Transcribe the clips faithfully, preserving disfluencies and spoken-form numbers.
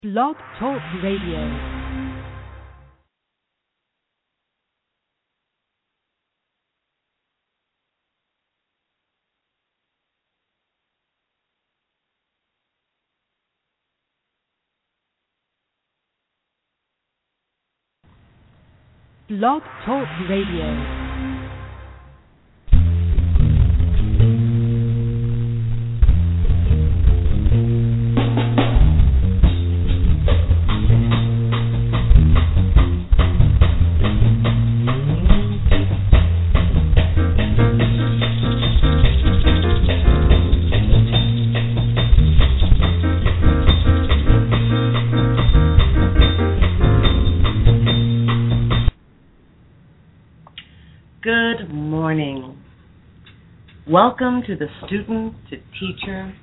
Blog Talk Radio. Blog Talk Radio. Good morning. Welcome to the Student to Teacher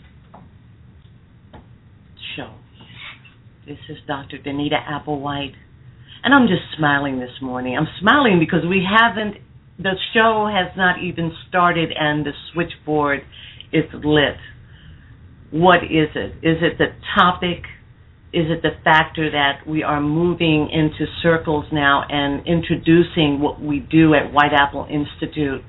show. This is Doctor Danita Applewhite, and I'm just smiling this morning. I'm smiling because we haven't, the show has not even started and the switchboard is lit. What is it? Is it the topic? Is it the factor that we are moving into circles now and introducing what we do at White Apple Institute?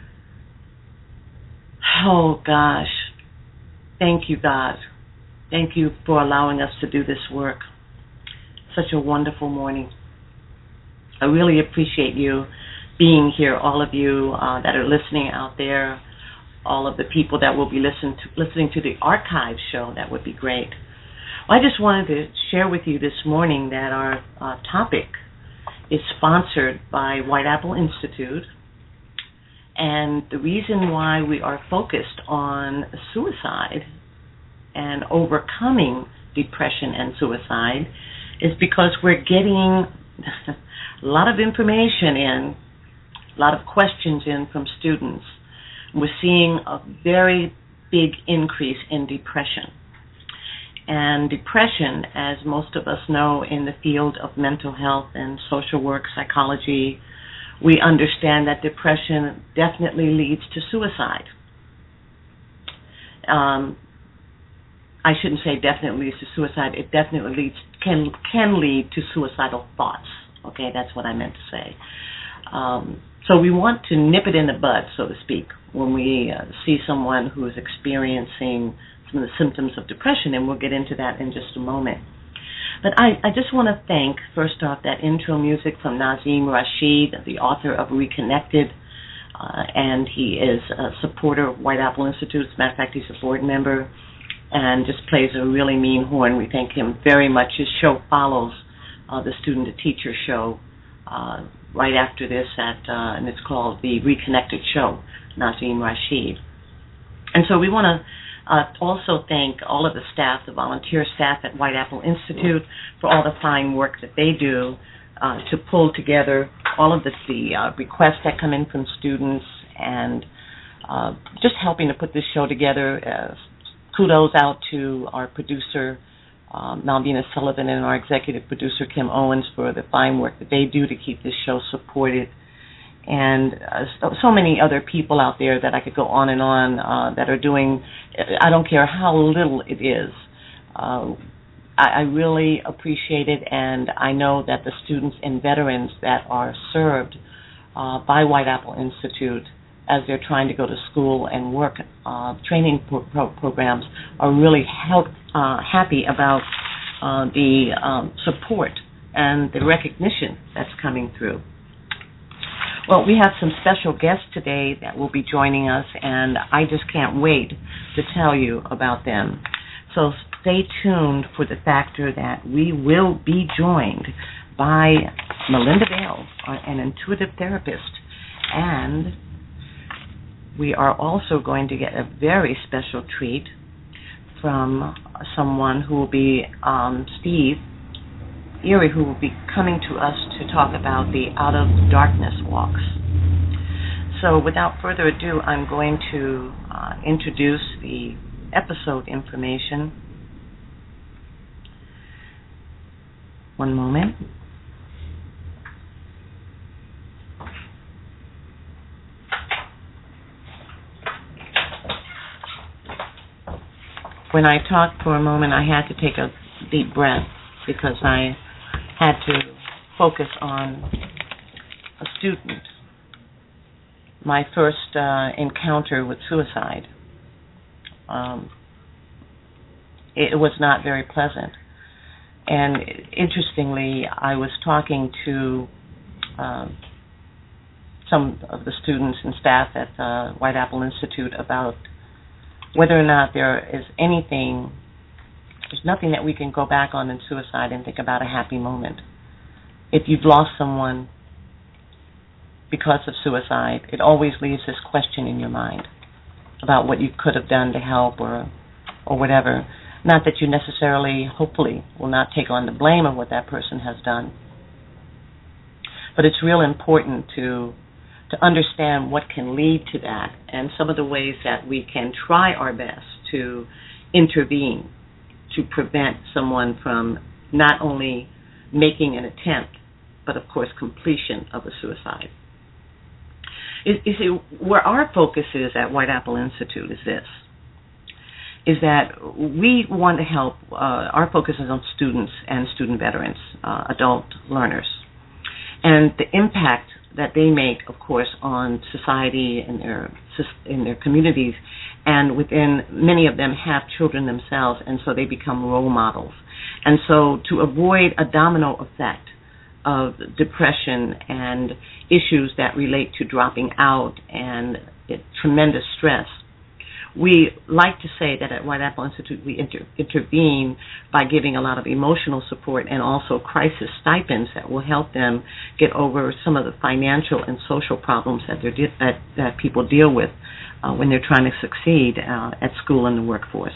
Oh, gosh. Thank you, God. Thank you for allowing us to do this work. Such a wonderful morning. I really appreciate you being here, all of you uh, that are listening out there, all of the people that will be listen to, listening to the archive show. That would be great. I just wanted to share with you this morning that our uh, topic is sponsored by White Apple Institute, and the reason why we are focused on suicide and overcoming depression and suicide is because we're getting a lot of information in, a lot of questions in from students. We're seeing a very big increase in depression. And depression, as most of us know in the field of mental health and social work, psychology, we understand that depression definitely leads to suicide. Um, I shouldn't say definitely leads to suicide. It definitely leads can can lead to suicidal thoughts. Okay, that's what I meant to say. Um, so we want to nip it in the bud, so to speak, when we uh, see someone who is experiencing some of the symptoms of depression, and we'll get into that in just a moment. But I, I just want to thank, first off, that intro music from Nazim Rashid, the author of Reconnected, uh, and he is a supporter of White Apple Institute. As a matter of fact, he's a board member and just plays a really mean horn. We thank him very much. His show follows uh, the Student to Teacher show uh, right after this, at uh, and it's called the Reconnected Show, Nazim Rashid. And so we want to Uh, also thank all of the staff, the volunteer staff at White Apple Institute, for all the fine work that they do uh, to pull together all of the, the uh, requests that come in from students and uh, just helping to put this show together. Uh, kudos out to our producer, um, Malvina Sullivan, and our executive producer, Kim Owens, for the fine work that they do to keep this show supported. And uh, so, so many other people out there that I could go on and on uh, that are doing, I don't care how little it is. Uh, I, I really appreciate it, and I know that the students and veterans that are served uh, by White Apple Institute as they're trying to go to school and work uh, training pro- pro- programs are really help, uh, happy about uh, the um, support and the recognition that's coming through. Well, we have some special guests today that will be joining us, and I just can't wait to tell you about them. So stay tuned for the factor that we will be joined by Melinda Bell, an intuitive therapist, and we are also going to get a very special treat from someone who will be um, Steve Erie, who will be coming to us to talk about the Out of Darkness walks. So without further ado, I'm going to uh, introduce the episode information. One moment. When I talked for a moment, I had to take a deep breath because I had to focus on a student. My first uh, encounter with suicide, um, it was not very pleasant. And interestingly, I was talking to um, some of the students and staff at uh, White Apple Institute about whether or not there is anything, there's nothing that we can go back on in suicide and think about a happy moment. If you've lost someone because of suicide, it always leaves this question in your mind about what you could have done to help or or whatever. Not that you necessarily, hopefully, will not take on the blame of what that person has done. But it's real important to to understand what can lead to that and some of the ways that we can try our best to intervene to prevent someone from not only making an attempt, but of course completion of a suicide. You see, where our focus is at White Apple Institute is this, is that we want to help, uh, our focus is on students and student veterans, uh, adult learners, and the impact that they make, of course, on society and their, in their communities, and within, many of them have children themselves, and so they become role models. And so to avoid a domino effect of depression and issues that relate to dropping out and it, tremendous stress, we like to say that at White Apple Institute we inter- intervene by giving a lot of emotional support and also crisis stipends that will help them get over some of the financial and social problems that, they're de- that, that people deal with uh, when they're trying to succeed uh, at school and the workforce.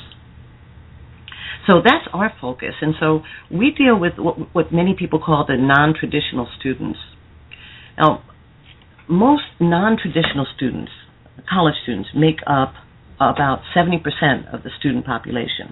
So that's our focus, and so we deal with what, what many people call the non-traditional students. Now, most non-traditional students, college students, make up about seventy percent of the student population.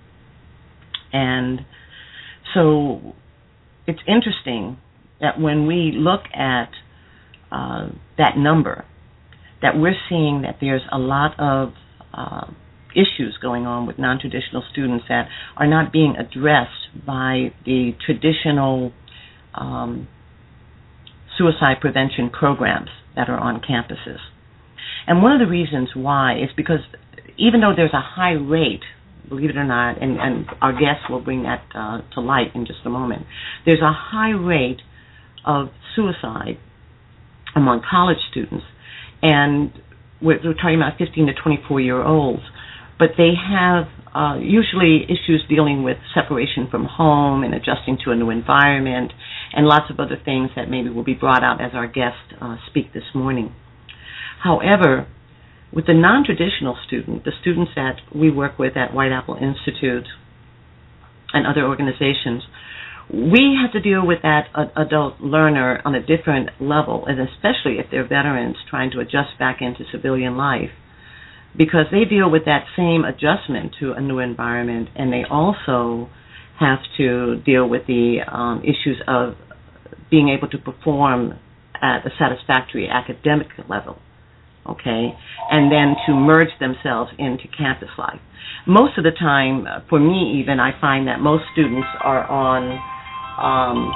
And so it's interesting that when we look at uh, that number, that we're seeing that there's a lot of uh, issues going on with non-traditional students that are not being addressed by the traditional um, suicide prevention programs that are on campuses. And one of the reasons why is because even though there's a high rate, believe it or not, and, and our guests will bring that uh, to light in just a moment, there's a high rate of suicide among college students, and we're, we're talking about fifteen to twenty-four-year-olds, but they have uh, usually issues dealing with separation from home and adjusting to a new environment and lots of other things that maybe will be brought out as our guests uh, speak this morning. However, with the non-traditional student, the students that we work with at White Apple Institute and other organizations, we have to deal with that adult learner on a different level, and especially if they're veterans trying to adjust back into civilian life, because they deal with that same adjustment to a new environment, and they also have to deal with the um, issues of being able to perform at a satisfactory academic level. Okay, and then to merge themselves into campus life. Most of the time, uh, for me even, I find that most students are on um,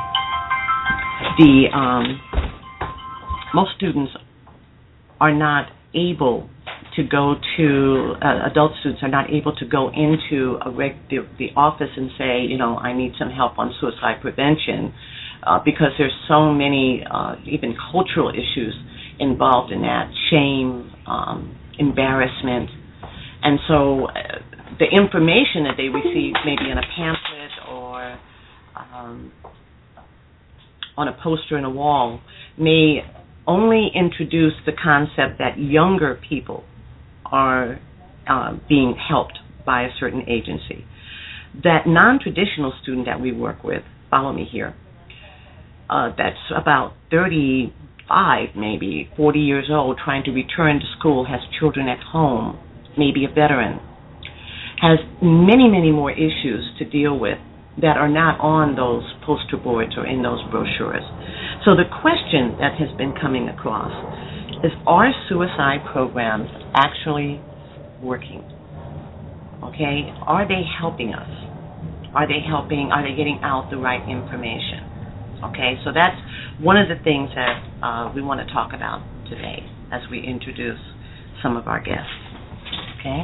the, um, most students are not able to go to, uh, adult students are not able to go into a reg- the, the office and say, you know, I need some help on suicide prevention, uh, because there's so many, uh, even cultural issues involved in that, shame, um, embarrassment. And so uh, the information that they receive maybe in a pamphlet or um, on a poster in a wall may only introduce the concept that younger people are uh, being helped by a certain agency. That non-traditional student that we work with, follow me here, uh, that's about thirty five, maybe forty years old, trying to return to school, has children at home, maybe a veteran, has many, many more issues to deal with that are not on those poster boards or in those brochures. So the question that has been coming across is, are suicide programs actually working? Okay? Are they helping us? Are they helping? Are they getting out the right information? Okay, so that's one of the things that uh, we want to talk about today as we introduce some of our guests. Okay?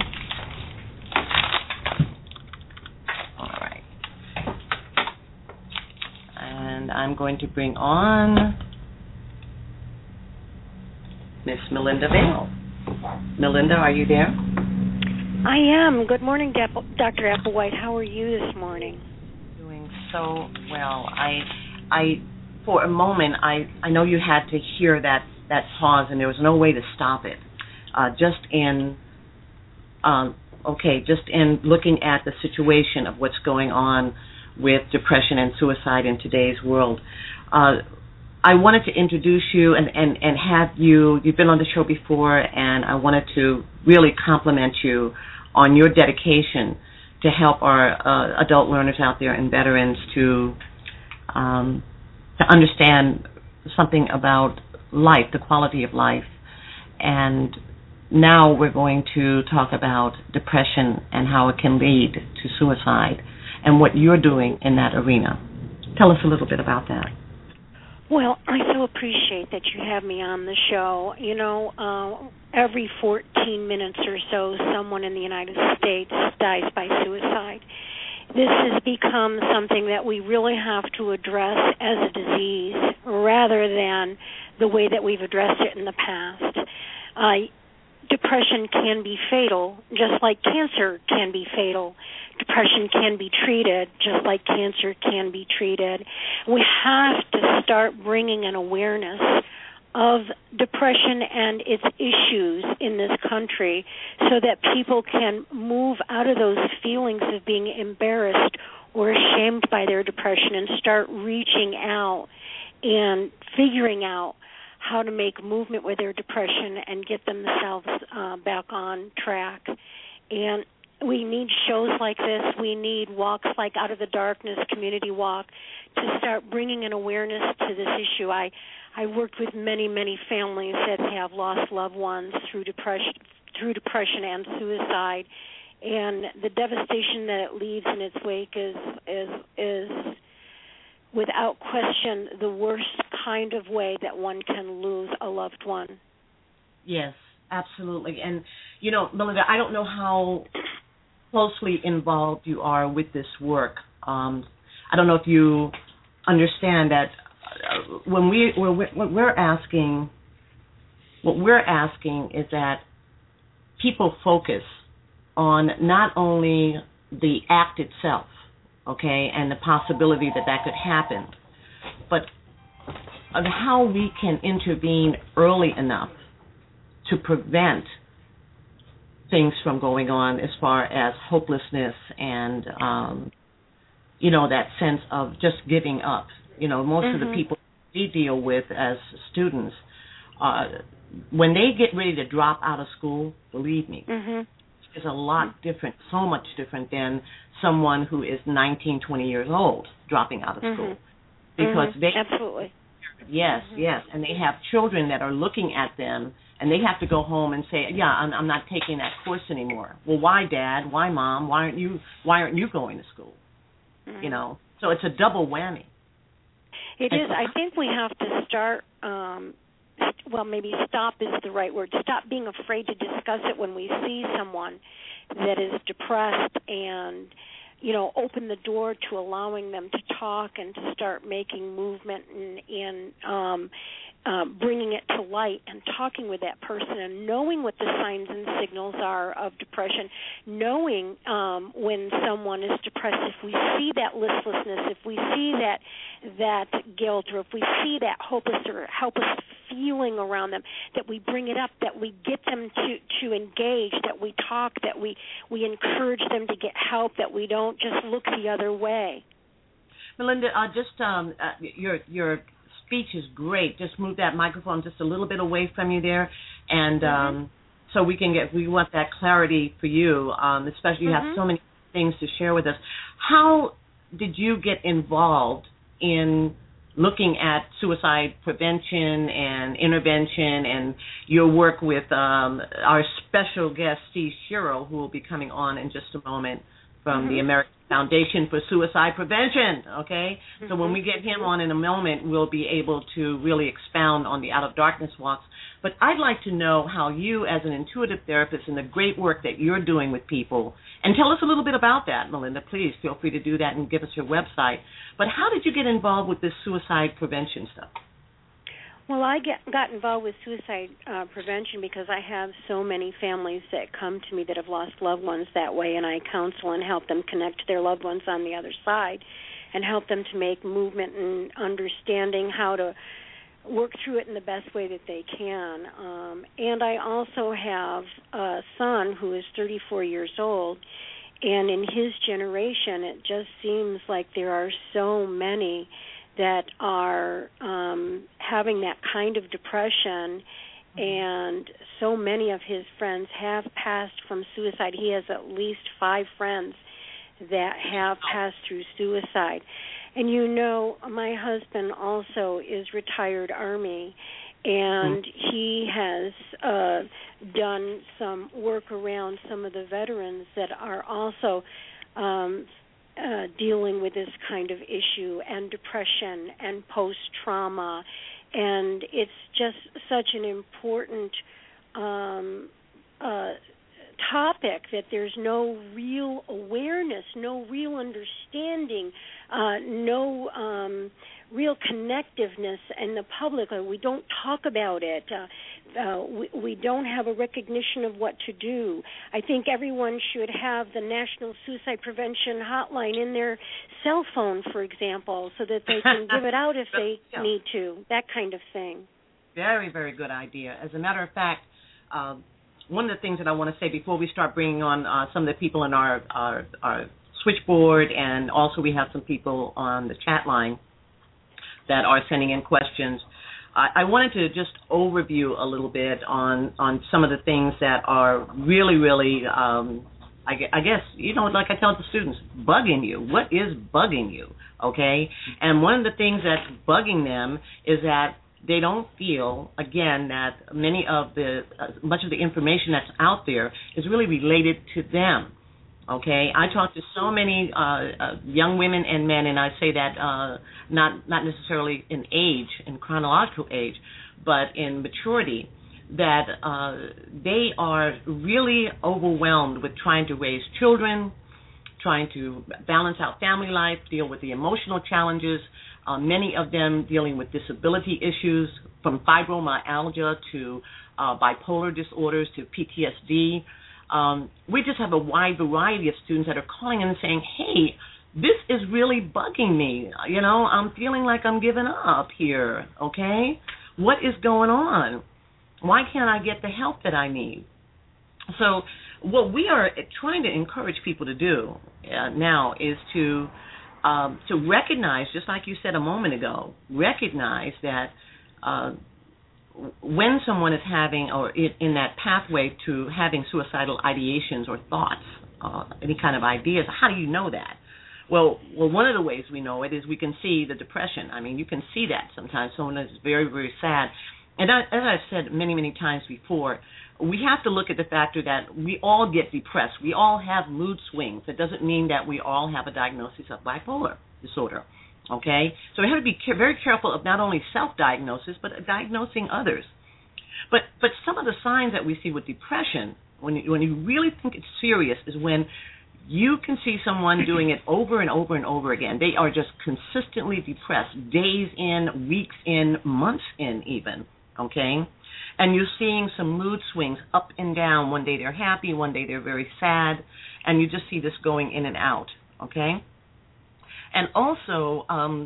All right. And I'm going to bring on Miss Melinda Vale. Melinda, are you there? I am. Good morning, Doctor Applewhite. How are you this morning? Doing so well. I, I, for a moment, I, I know you had to hear that, that pause, and there was no way to stop it. Uh, just in, um, okay, just in looking at the situation of what's going on with depression and suicide in today's world. Uh, I wanted to introduce you and, and, and have you, you've been on the show before, and I wanted to really compliment you on your dedication to help our uh, adult learners out there and veterans to um, to understand something about life, the quality of life. And now we're going to talk about depression and how it can lead to suicide and what you're doing in that arena. Tell us a little bit about that. Well, I so appreciate that you have me on the show. You know, uh, every fourteen minutes or so, someone in the United States dies by suicide. This has become something that we really have to address as a disease rather than the way that we've addressed it in the past. Uh, depression can be fatal, just like cancer can be fatal. Depression can be treated just like cancer can be treated. We have to start bringing an awareness of depression and its issues in this country so that people can move out of those feelings of being embarrassed or ashamed by their depression and start reaching out and figuring out how to make movement with their depression and get themselves uh, back on track. And we need shows like this. We need walks like Out of the Darkness, Community Walk, to start bringing an awareness to this issue. I, I worked with many, many families that have lost loved ones through depression, through depression and suicide, and the devastation that it leaves in its wake is is is without question the worst kind of way that one can lose a loved one. Yes, absolutely. And you know, Melinda, I don't know how closely involved you are with this work. Um, I don't know if you understand that uh, when we when we're, when we're asking, what we're asking is that people focus on not only the act itself, okay, and the possibility that that could happen, but on how we can intervene early enough to prevent things from going on as far as hopelessness and, um, you know, that sense of just giving up. You know, most mm-hmm. of the people we deal with as students, uh, when they get ready to drop out of school, believe me, mm-hmm. it's a lot different, so much different than someone who is nineteen, twenty years old dropping out of mm-hmm. school. Because mm-hmm. they... Absolutely. Yes, mm-hmm. yes, and they have children that are looking at them, and they have to go home and say, "Yeah, I'm, I'm not taking that course anymore." Well, why, Dad? Why, Mom? Why aren't you? Why aren't you going to school? Mm-hmm. You know, so it's a double whammy. It is. I think we have to start. Um, well, maybe stop is the right word. Stop being afraid to discuss it when we see someone that is depressed, and you know, open the door to allowing them to talk and to start making movement and, and um, um, bringing it to light and talking with that person and knowing what the signs and signals are of depression, knowing um, when someone is depressed, if we see that listlessness, if we see that that guilt, or if we see that hopeless or helpless feeling around them, that we bring it up, that we get them to, to engage, that we talk, that we, we encourage them to get help, that we don't just look the other way. Melinda, uh, just um, uh, your your speech is great. Just move that microphone just a little bit away from you there, and mm-hmm. um, so we can get. We want that clarity for you, um, especially you mm-hmm. have so many things to share with us. How did you get involved in looking at suicide prevention and intervention, and your work with um, our special guest, Steve Shiro, who will be coming on in just a moment from mm-hmm. the American Foundation for Suicide Prevention, okay? Mm-hmm. So when we get him on in a moment, we'll be able to really expound on the Out of Darkness walks. But I'd like to know how you, as an intuitive therapist, and the great work that you're doing with people, and tell us a little bit about that, Melinda. Please feel free to do that and give us your website. But how did you get involved with this suicide prevention stuff? Well, I get, got involved with suicide uh, prevention because I have so many families that come to me that have lost loved ones that way, and I counsel and help them connect to their loved ones on the other side and help them to make movement and understanding how to work through it in the best way that they can. Um, and I also have a son who is thirty-four years old, and in his generation it just seems like there are so many that are um, having that kind of depression, and so many of his friends have passed from suicide. He has at least five friends that have passed through suicide. And you know, my husband also is retired Army, and he has uh, done some work around some of the veterans that are also um, Uh, dealing with this kind of issue and depression and post-trauma. And it's just such an important um, uh, topic that there's no real awareness, no real understanding, uh, no um, real connectiveness in the public. We don't talk about it. Uh, uh, we, we don't have a recognition of what to do. I think everyone should have the National Suicide Prevention Hotline in their cell phone, for example, so that they can give it out if they yeah. need to, that kind of thing. Very, very good idea. As a matter of fact, uh, one of the things that I want to say before we start bringing on uh, some of the people in our, our, our switchboard, and also we have some people on the chat line that are sending in questions, I, I wanted to just overview a little bit on, on some of the things that are really, really, um, I, I guess, you know, like I tell the students, bugging you. What is bugging you, okay? And one of the things that's bugging them is that they don't feel, again, that many of the, uh, much of the information that's out there is really related to them. Okay, I talk to so many uh, uh, young women and men, and I say that uh, not not necessarily in age, in chronological age, but in maturity, that uh, they are really overwhelmed with trying to raise children, trying to balance out family life, deal with the emotional challenges, uh, many of them dealing with disability issues, from fibromyalgia to uh, bipolar disorders to P T S D. Um, we just have a wide variety of students that are calling in and saying, hey, this is really bugging me. You know, I'm feeling like I'm giving up here, okay? What is going on? Why can't I get the help that I need? So what we are trying to encourage people to do uh, now is to um, to recognize, just like you said a moment ago, recognize that uh, when someone is having, or in that pathway to having suicidal ideations or thoughts, uh, any kind of ideas, how do you know that? Well, well, one of the ways we know it is we can see the depression. I mean, you can see that sometimes. Someone is very, very sad. And I, as I've said many, many times before, we have to look at the factor that we all get depressed. We all have mood swings. It doesn't mean that we all have a diagnosis of bipolar disorder. Okay, so we have to be ca- very careful of not only self-diagnosis, but diagnosing others. But but some of the signs that we see with depression, when you, when you really think it's serious, is when you can see someone doing it over and over and over again. They are just consistently depressed, days in, weeks in, months in even, okay? And you're seeing some mood swings up and down. One day they're happy, one day they're very sad, and you just see this going in and out, okay? And also, um,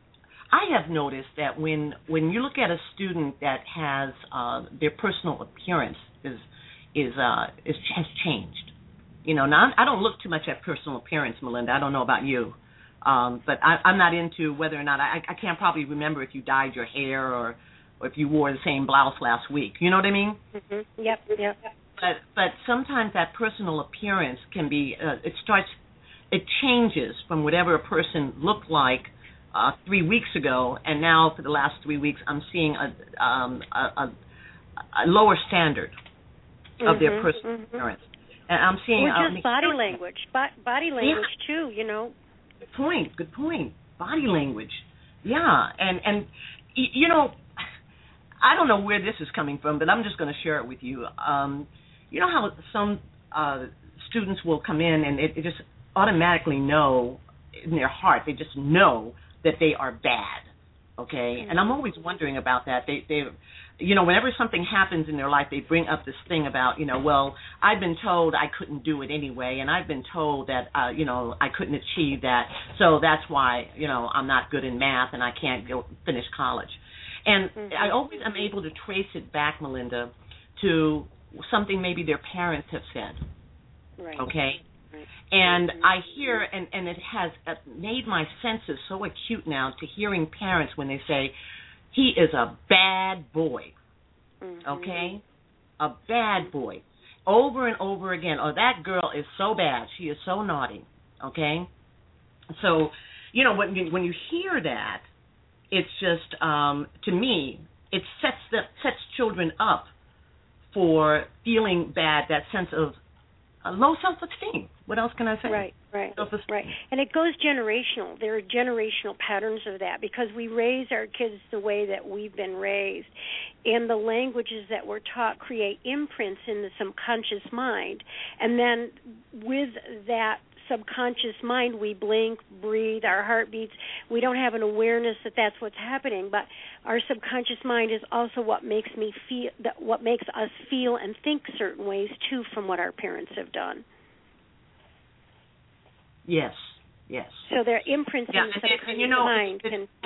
I have noticed that when when you look at a student that has uh, their personal appearance is is uh, is has changed. You know, now I don't look too much at personal appearance, Melinda. I don't know about you, um, but I, I'm not into whether or not I, I can't probably remember if you dyed your hair or, or if you wore the same blouse last week. You know what I mean? Mm-hmm. Yep. Yep. But but sometimes that personal appearance can be uh, it starts. It changes from whatever a person looked like uh, three weeks ago, and now for the last three weeks, I'm seeing a, um, a, a, a lower standard of mm-hmm, their personal mm-hmm. appearance. And I'm seeing or uh, just body language, Bo- body language yeah. too. You know. Good point. Good point. Body language. Yeah, and and you know, I don't know where this is coming from, but I'm just going to share it with you. Um, you know how some uh, students will come in and it, it just automatically know in their heart, they just know that they are bad. Okay, mm-hmm. And I'm always wondering about that. They, they, you know, whenever something happens in their life, they bring up this thing about, you know, well, I've been told I couldn't do it anyway, and I've been told that, uh, you know, I couldn't achieve that, so that's why, you know, I'm not good in math and I can't go finish college. And mm-hmm. I always am able to trace it back, Melinda, to something maybe their parents have said. Right. Okay. And I hear, and, and it has made my senses so acute now to hearing parents when they say, he is a bad boy, mm-hmm. okay? A bad boy. Over and over again, oh, that girl is so bad, she is so naughty, okay? So, you know, when you, when you hear that, it's just, um, to me, it sets the, sets children up for feeling bad, that sense of uh, low self-esteem. What else can I say? Right, right, right. And it goes generational. There are generational patterns of that because we raise our kids the way that we've been raised. And the languages that we're taught create imprints in the subconscious mind. And then with that subconscious mind, we blink, breathe, our heart beats. We don't have an awareness that that's what's happening, but our subconscious mind is also what makes me feel, that what makes us feel and think certain ways too from what our parents have done. Yes, yes. So they're imprints yeah, in the and, subconscious and, you know, mind. It, can,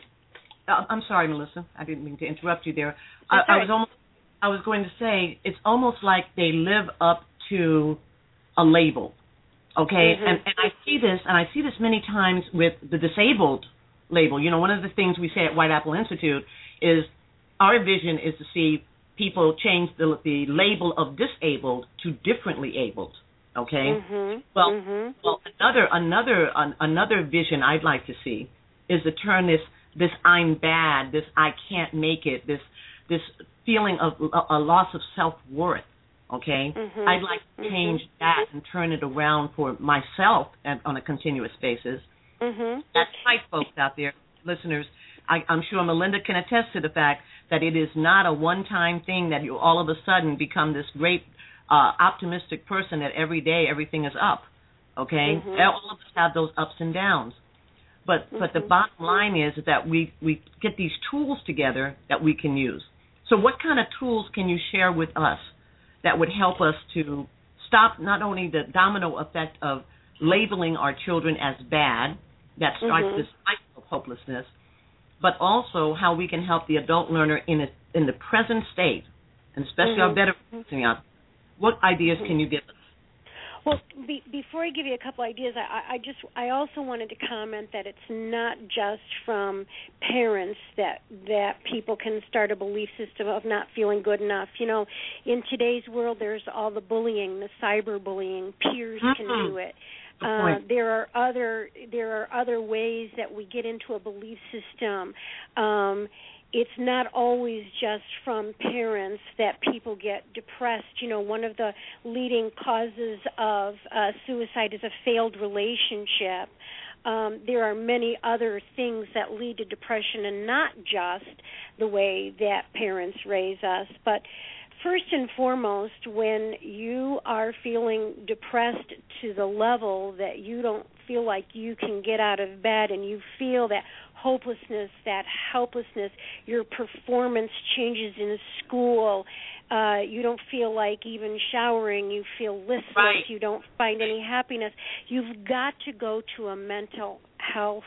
uh, I'm sorry, Melissa. I didn't mean to interrupt you there. I, right. I was almost, I was going to say it's almost like they live up to a label. Okay, mm-hmm. and, and I see this, and I see this many times with the disabled label. You know, one of the things we say at White Apple Institute is our vision is to see people change the, the label of disabled to differently abled. Okay, mm-hmm. well, mm-hmm. well, another another an, another vision I'd like to see is to turn this this I'm bad, this I can't make it, this this feeling of a, a loss of self-worth. Okay, mm-hmm. I'd like to change mm-hmm. that and turn it around for myself and on a continuous basis. Mm-hmm. That's right, folks out there, listeners. I, I'm sure Melinda can attest to the fact that it is not a one-time thing that you all of a sudden become this great, uh, optimistic person that every day everything is up. Okay, mm-hmm. all of us have those ups and downs. But mm-hmm. but the bottom line is that we, we get these tools together that we can use. So what kind of tools can you share with us that would help us to stop not only the domino effect of labeling our children as bad, that starts mm-hmm. this cycle of hopelessness, but also how we can help the adult learner in a, in the present state, and especially mm-hmm. our veterans out. What ideas mm-hmm. can you give us? Well, be, before I give you a couple ideas, I, I just I also wanted to comment that it's not just from parents that that people can start a belief system of not feeling good enough. You know, in today's world, there's all the bullying, the cyberbullying. Peers mm-hmm. can do it. Uh, there are other there are other ways that we get into a belief system. Um, It's not always just from parents that people get depressed. You know, one of the leading causes of uh, suicide is a failed relationship. Um, there are many other things that lead to depression, and not just the way that parents raise us. But first and foremost, when you are feeling depressed to the level that you don't feel like you can get out of bed, and you feel that hopelessness, that helplessness, your performance changes in school, uh, you don't feel like even showering, you feel listless, right. you don't find any happiness, you've got to go to a mental health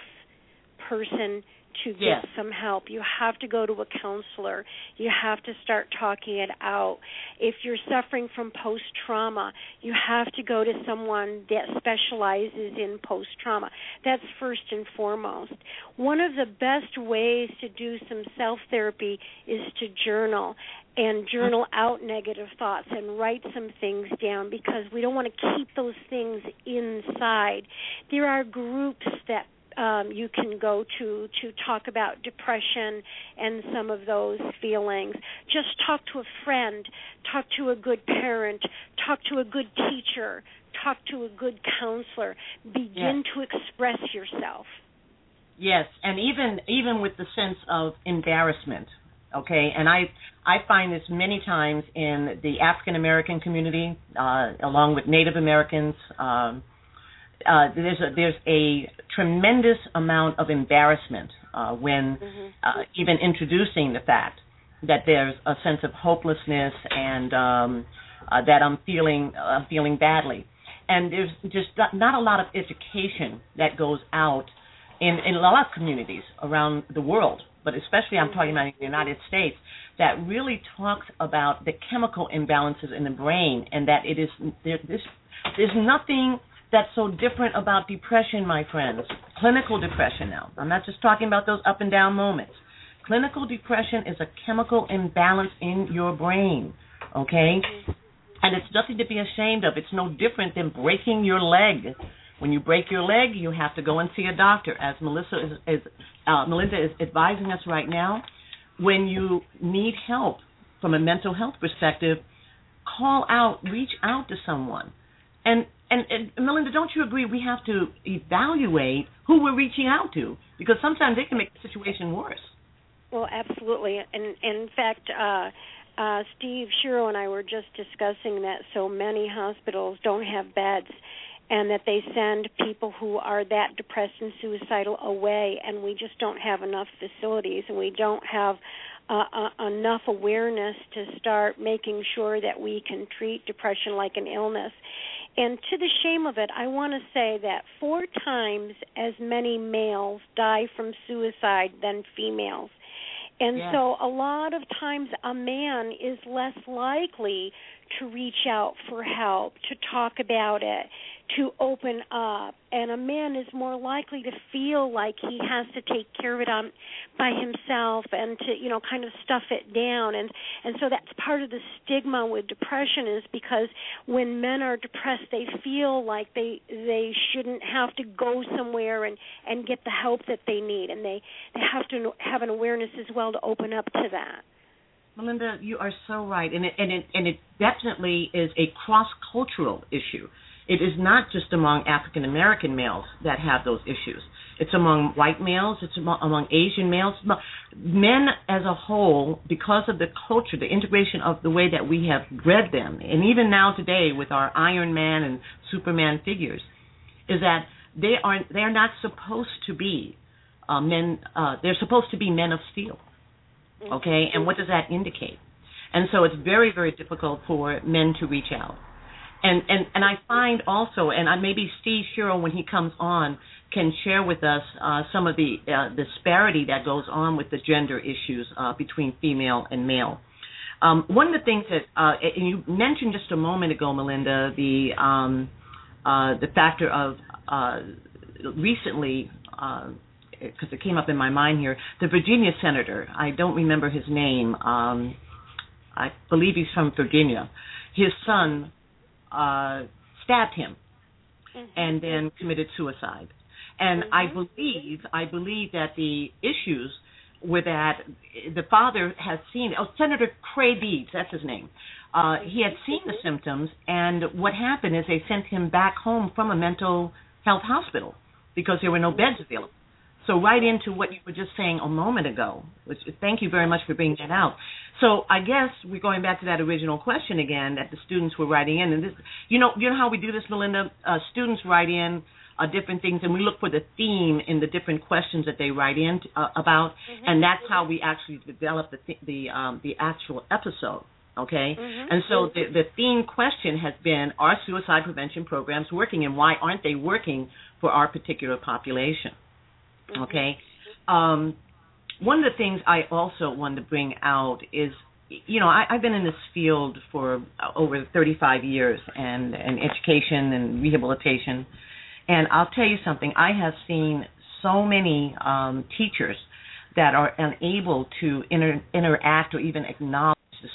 person to get yes. some help. You have to go to a counselor. You have to start talking it out. If you're suffering from post-trauma, you have to go to someone that specializes in post-trauma. That's first and foremost. One of the best ways to do some self-therapy is to journal and journal out negative thoughts and write some things down, because we don't want to keep those things inside. There are groups that um, you can go to to talk about depression and some of those feelings. Just talk to a friend, talk to a good parent, talk to a good teacher, talk to a good counselor. Begin yes. to express yourself. Yes, and even even with the sense of embarrassment, okay? And I I find this many times in the African American community, uh, along with Native Americans. Um, uh, there's a, there's a tremendous amount of embarrassment uh, when mm-hmm. uh, even introducing the fact that there's a sense of hopelessness and um, uh, that I'm feeling uh, feeling badly, and there's just not a lot of education that goes out in, in a lot of communities around the world, but especially I'm talking about in the United States, that really talks about the chemical imbalances in the brain, and that it is there, this, there's nothing that's so different about depression, my friends. Clinical depression now. I'm not just talking about those up and down moments. Clinical depression is a chemical imbalance in your brain, okay? And it's nothing to be ashamed of. It's no different than breaking your leg. When you break your leg, you have to go and see a doctor. As Melissa is, is uh, Melinda is advising us right now, when you need help from a mental health perspective, call out, reach out to someone. And, and, and Melinda, don't you agree we have to evaluate who we're reaching out to? Because sometimes they can make the situation worse. Well, absolutely. And, and in fact, uh, uh, Steve Shiro and I were just discussing that so many hospitals don't have beds, and that they send people who are that depressed and suicidal away, and we just don't have enough facilities, and we don't have uh, uh, enough awareness to start making sure that we can treat depression like an illness. And to the shame of it, I want to say that four times as many males die from suicide than females. And yes. so a lot of times a man is less likely to reach out for help, to talk about it, to open up. And a man is more likely to feel like he has to take care of it on by himself and to, you know, kind of stuff it down. And and so that's part of the stigma with depression, is because when men are depressed, they feel like they they shouldn't have to go somewhere and, and get the help that they need. And they, they have to have an awareness as well to open up to that. Melinda, you are so right, and it, and it, and it definitely is a cross-cultural issue. It is not just among African American males that have those issues. It's among white males. It's among, among Asian males. Men as a whole, because of the culture, the integration of the way that we have bred them, and even now today with our Iron Man and Superman figures, is that they are they are not supposed to be uh, men. Uh, they're supposed to be men of steel. Okay, and what does that indicate? And so it's very, very difficult for men to reach out. And and, and I find also, and I, maybe Steve Shiro, when he comes on, can share with us uh, some of the uh, disparity that goes on with the gender issues uh, between female and male. Um, one of the things that, uh, and you mentioned just a moment ago, Melinda, the um, uh, the factor of uh, recently, uh, because it came up in my mind here, the Virginia senator, I don't remember his name, um, I believe he's from Virginia. His son uh, stabbed him mm-hmm. and then committed suicide. And mm-hmm. I believe, I believe that the issues were that the father has seen, oh, Senator Cray Beeds, that's his name. Uh, he had seen the symptoms, and what happened is they sent him back home from a mental health hospital because there were no beds available. So right into what you were just saying a moment ago, which thank you very much for bringing that out. So I guess we're going back to that original question again that the students were writing in. And this, you know, you know how we do this, Melinda? Uh, students write in uh, different things, and we look for the theme in the different questions that they write in uh, about, mm-hmm. and that's how we actually develop the th- the um, the actual episode. Okay, mm-hmm. and so the, the theme question has been: are suicide prevention programs working, and why aren't they working for our particular population? Okay. Um, one of the things I also wanted to bring out is, you know, I, I've been in this field for over thirty-five years, and, and education and rehabilitation. And I'll tell you something. I have seen so many um, teachers that are unable to inter- interact or even acknowledge the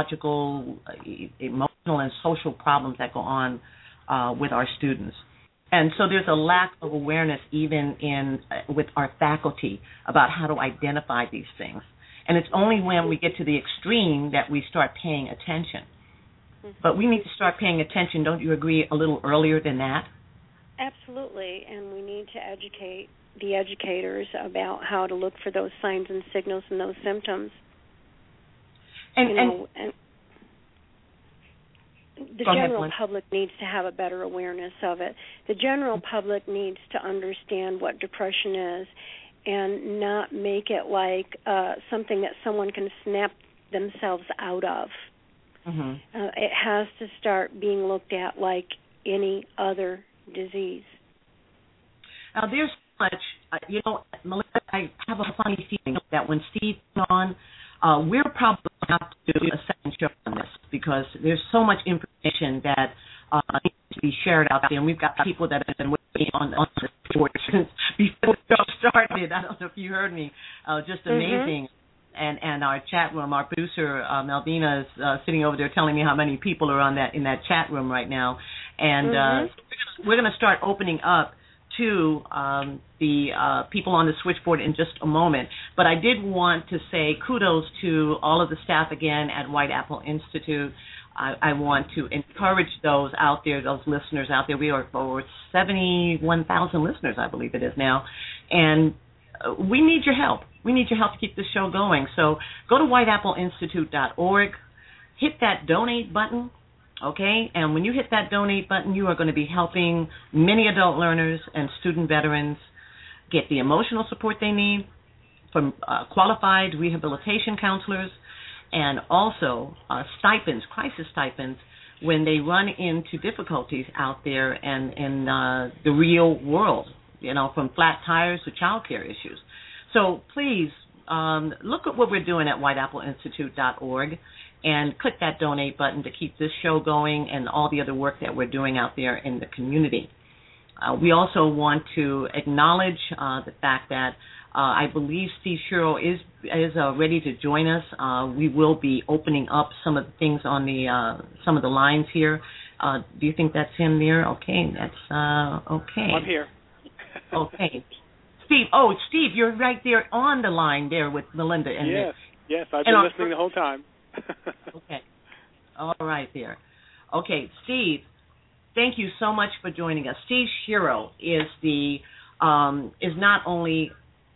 psychological, emotional, and social problems that go on uh, with our students. And so there's a lack of awareness even in uh, with our faculty about how to identify these things. And it's only when we get to the extreme that we start paying attention. Mm-hmm. But we need to start paying attention, don't you agree, a little earlier than that? Absolutely, and we need to educate the educators about how to look for those signs and signals and those symptoms. And, you know, and, and the general ahead, public needs to have a better awareness of it. The general public needs to understand what depression is and not make it like uh, something that someone can snap themselves out of. Mm-hmm. Uh, it has to start being looked at like any other disease. Now, there's so much, uh, you know, Melissa, I have a funny feeling that when Steve's on, uh, we're probably going to have to do a second show on this because there's so much information that uh, needs to be shared out there, and we've got people that have been waiting on, on the board since before the show started. I don't know if you heard me. Uh, just amazing. Mm-hmm. And and our chat room, our producer, uh, Malvina, is uh, sitting over there telling me how many people are on that in that chat room right now. And mm-hmm. uh, we're going to start opening up to um, the uh, people on the switchboard in just a moment. But I did want to say kudos to all of the staff again at White Apple Institute. I, I want to encourage those out there, those listeners out there. We are over seventy-one thousand listeners, I believe it is now. And uh, we need your help. We need your help to keep this show going. So go to white apple institute dot org, hit that donate button. Okay, and when you hit that donate button, you are going to be helping many adult learners and student veterans get the emotional support they need from uh, qualified rehabilitation counselors and also uh, stipends, crisis stipends, when they run into difficulties out there and in uh, the real world, you know, from flat tires to child care issues. So please um, look at what we're doing at white apple institute dot org. And click that donate button to keep this show going and all the other work that we're doing out there in the community. Uh, we also want to acknowledge uh, the fact that uh, I believe Steve Shiro is is uh, ready to join us. Uh, we will be opening up some of the things on the uh, some of the lines here. Uh, do you think that's him there? Okay, that's uh, okay. I'm here. Okay, Steve. Oh, Steve, you're right there on the line there with Melinda and yes, Nick. Yes, I've been listening the whole time. Okay. All right there. Okay, Steve, thank you so much for joining us. Steve Shiro is the um, is not only,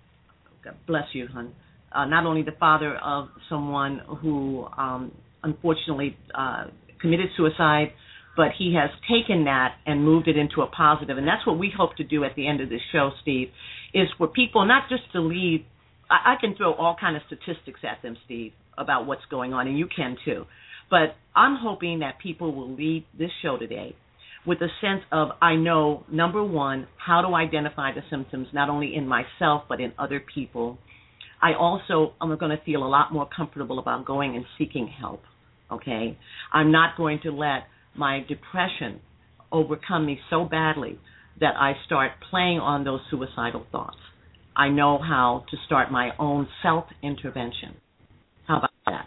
God bless you, hon, uh, not only the father of someone who um, unfortunately uh, committed suicide, but he has taken that and moved it into a positive. And that's what we hope to do at the end of this show, Steve, is for people not just to leave. I, I can throw all kind of statistics at them, Steve, about what's going on, and you can too. But I'm hoping that people will leave this show today with a sense of, I know, number one, how to identify the symptoms, not only in myself but in other people. I also am going to feel a lot more comfortable about going and seeking help, okay? I'm not going to let my depression overcome me so badly that I start playing on those suicidal thoughts. I know how to start my own self-intervention. How about that?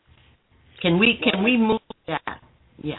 Can we can we move that? Yeah.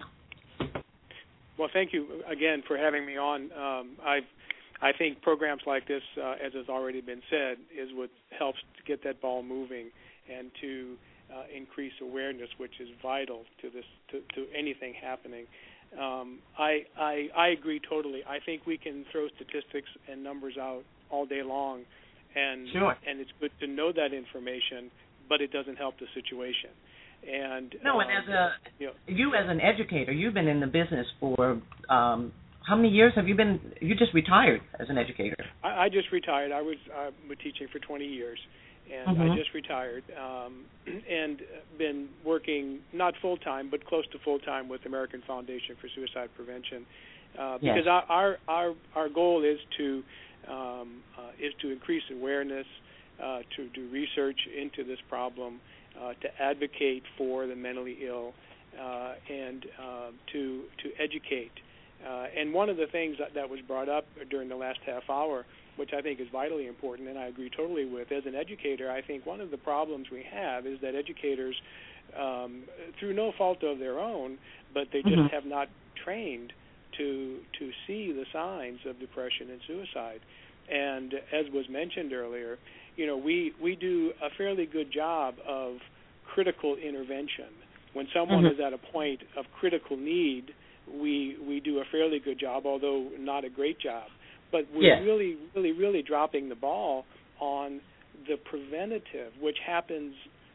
Well, thank you again for having me on. Um, I I think programs like this, uh, as has already been said, is what helps to get that ball moving and to uh, increase awareness, which is vital to this to, to anything happening. Um, I, I I agree totally. I think we can throw statistics and numbers out all day long, and sure. and it's good to know that information, but it doesn't help the situation. And no, and um, as a you, know, you as an educator, you've been in the business for um, how many years have you been? You just retired as an educator. I, I just retired. I was uh, teaching for twenty years, and mm-hmm. I just retired, um, and been working not full time, but close to full time with American Foundation for Suicide Prevention, uh, because yes. our, our our our goal is to um, uh, is to increase awareness, uh, to do research into this problem. Uh, to advocate for the mentally ill, uh, and uh, to to educate. Uh, and one of the things that, that was brought up during the last half hour, which I think is vitally important, and I agree totally with, as an educator, I think one of the problems we have is that educators, um, through no fault of their own, but they just mm-hmm. have not trained to to see the signs of depression and suicide. And as was mentioned earlier, you know, we, we do a fairly good job of critical intervention. When someone mm-hmm. is at a point of critical need, we we do a fairly good job, although not a great job. But we're yeah. really, really, really dropping the ball on the preventative, which happens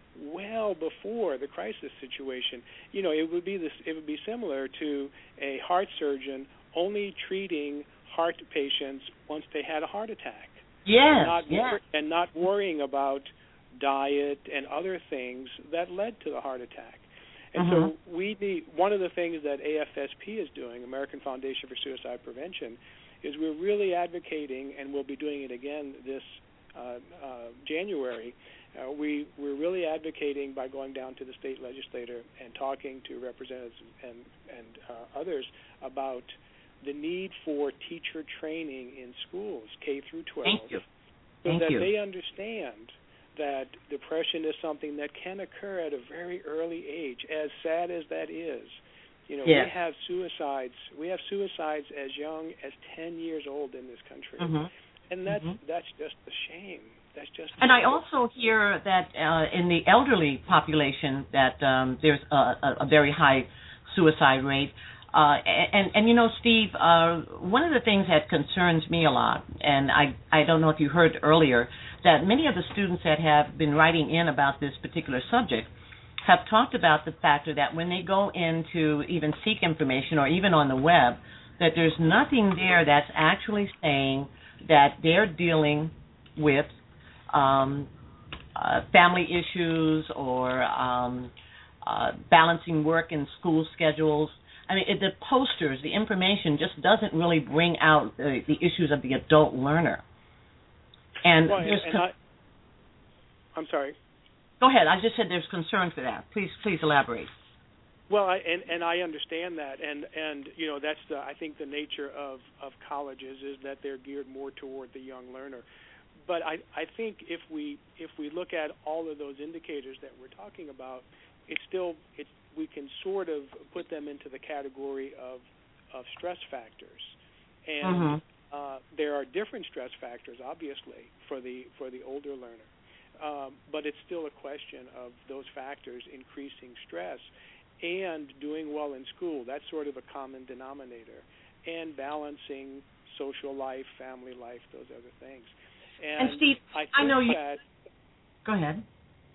well before the crisis situation. You know, it would be this. It would be similar to a heart surgeon only treating heart patients once they had a heart attack. Yeah, and not, yeah. and not worrying about diet and other things that led to the heart attack. And mm-hmm. so we need, one of the things that A F S P is doing, American Foundation for Suicide Prevention, is we're really advocating, and we'll be doing it again this uh, uh, January. Uh, we, we're really advocating by going down to the state legislature and talking to representatives and, and uh, others about the need for teacher training in schools, K through twelve, Thank you. so Thank that you. they understand that depression is something that can occur at a very early age, as sad as that is. You know, yes. we have suicides. We have suicides as young as ten years old in this country, mm-hmm. and that's mm-hmm. that's just a shame. That's just. And I also hear that uh, in the elderly population that um, there's a, a, a very high suicide rate. Uh, and, and, you know, Steve, uh, one of the things that concerns me a lot, and I, I don't know if you heard earlier, that many of the students that have been writing in about this particular subject have talked about the factor that when they go in to even seek information or even on the web, that there's nothing there that's actually saying that they're dealing with um, uh, family issues or um, uh, balancing work and school schedules. I mean, it, the posters, the information just doesn't really bring out the, the issues of the adult learner. And, well, there's and, and I, I'm sorry. Go ahead. I just said there's concern for that. Please, please elaborate. Well, I, and and I understand that, and and you know that's the I think the nature of, of colleges is that they're geared more toward the young learner. But I I think if we if we look at all of those indicators that we're talking about, it's still it's we can sort of put them into the category of of stress factors, and mm-hmm. uh, there are different stress factors, obviously, for the for the older learner, um, but it's still a question of those factors increasing stress and doing well in school. That's sort of a common denominator, and balancing social life, family life, those other things. And, and Steve, I, think I know you. That, Go ahead.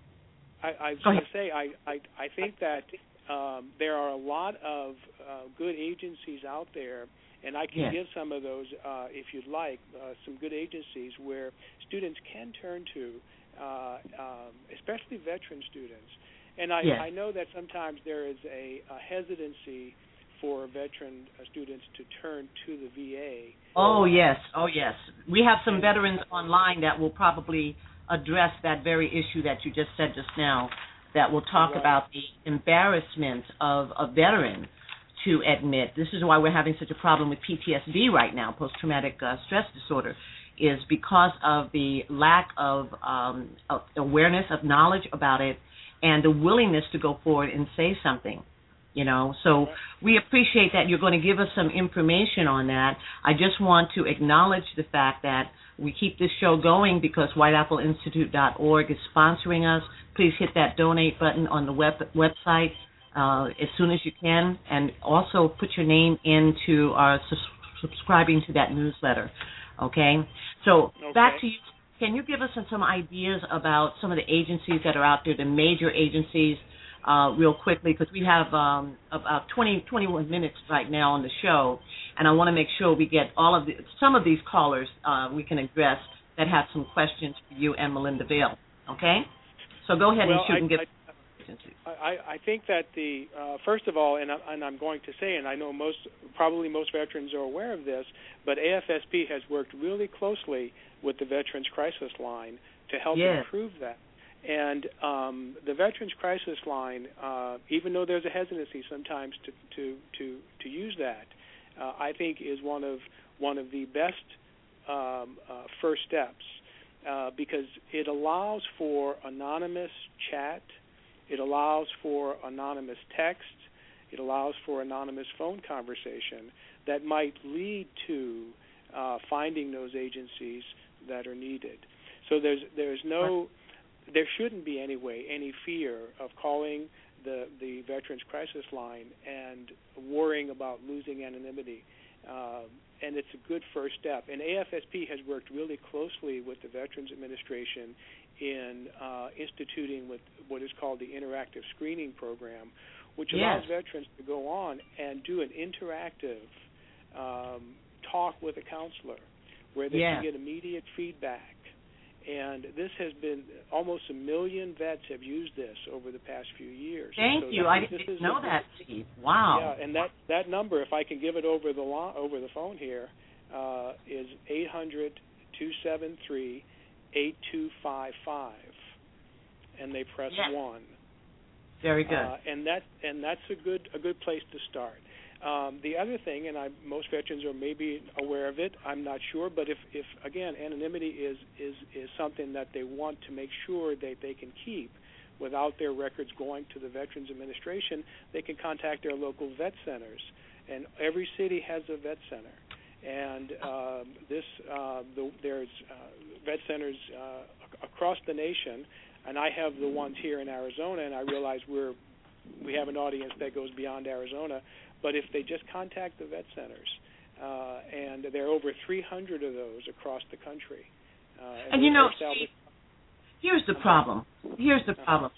I, I was Go going ahead. to say, I, I, I think that um, there are a lot of uh, good agencies out there, and I can yes. give some of those, uh, if you'd like, uh, some good agencies where students can turn to, uh, um, especially veteran students. And I, yes. I know that sometimes there is a, a hesitancy for veteran uh, students to turn to the V A. Oh, yes. Oh, yes. We have some veterans online that will probably address that very issue that you just said just now, that will talk right. about the embarrassment of a veteran to admit. This is why we're having such a problem with P T S D right now, post-traumatic uh, stress disorder, is because of the lack of, um, of awareness, of knowledge about it, and the willingness to go forward and say something. You know, so we appreciate that you're going to give us some information on that. I just want to acknowledge the fact that we keep this show going because white apple institute dot org is sponsoring us. Please hit that donate button on the web website uh, as soon as you can, and also put your name into our su- subscribing to that newsletter. Okay? So okay. back to you. Can you give us some ideas about some of the agencies that are out there, the major agencies, uh, real quickly, because we have um, about twenty, twenty-one minutes right now on the show, and I want to make sure we get all of the, some of these callers uh, we can address that have some questions for you and Melinda Vail. Okay? So go ahead well, and shoot I, and give. I, I, I think that the uh, first of all, and, I, and I'm going to say, and I know most, probably most veterans are aware of this, but A F S P has worked really closely with the Veterans Crisis Line to help yes. improve that. And um, the Veterans Crisis Line, uh, even though there's a hesitancy sometimes to to to, to use that, uh, I think is one of one of the best um, uh, first steps uh, because it allows for anonymous chat, it allows for anonymous text, It allows for anonymous phone conversation that might lead to uh, finding those agencies that are needed. So there's there's no there shouldn't be anyway any fear of calling the the Veterans Crisis Line and worrying about losing anonymity. Uh, and it's a good first step. And A F S P has worked really closely with the Veterans Administration in uh, instituting with what is called the Interactive Screening Program, which yes. allows veterans to go on and do an interactive um, talk with a counselor where they yes. can get immediate feedback. And this has been, almost a million vets have used this over the past few years. Thank so you. That, I didn't know that, Steve. Wow. Yeah, and that, that number, if I can give it over the lo- over the phone here, uh, is eight hundred, two seven three, eight two five five, and they press yes. one. Very good. Uh, and that and that's a good a good place to start. Um, the other thing, and I, most veterans are maybe aware of it, I'm not sure, but if, if again, anonymity is, is, is something that they want to make sure that they can keep without their records going to the Veterans Administration, they can contact their local vet centers. And every city has a vet center. And uh, this, uh, the, there's uh, vet centers uh, across the nation, and I have the ones here in Arizona, and I realize we're we have an audience that goes beyond Arizona. But if they just contact the vet centers, uh, and there are over three hundred of those across the country. Uh, and and you know, here's the problem. Here's the problem.